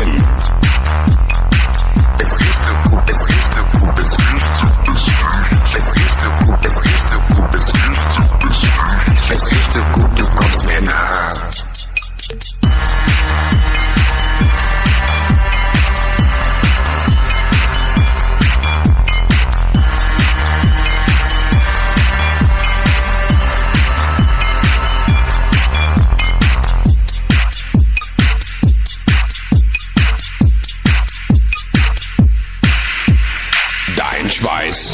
riechen. Es riecht so gut, es riecht so gut, es riecht so gut, es riecht so gut, es riecht so gut, es riecht so gut, es riecht so gut, du kommst mir nah. Schweiß.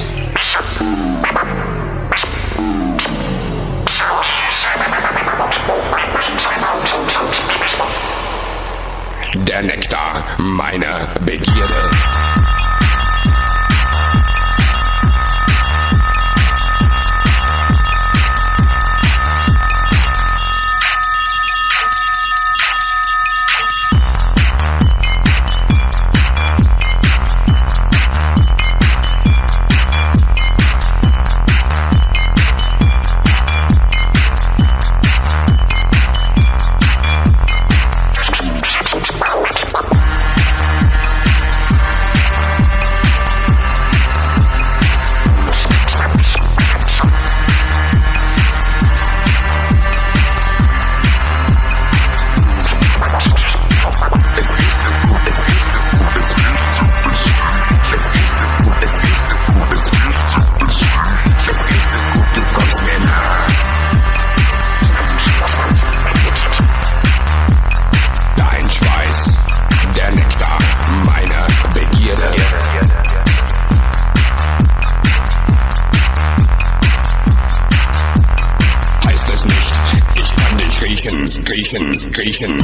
Der Nektar meiner Begierde. Griechen.